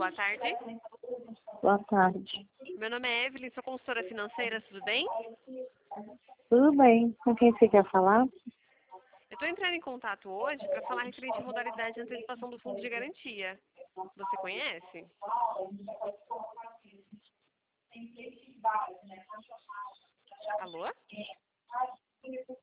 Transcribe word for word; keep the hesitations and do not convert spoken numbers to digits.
boa tarde. Boa tarde. Meu nome é Evelyn, sou consultora financeira, tudo bem? Tudo bem? Com quem você quer falar? Eu estou entrando em contato hoje para falar referente à modalidade de antecipação do fundo de garantia. Você conhece? Alô?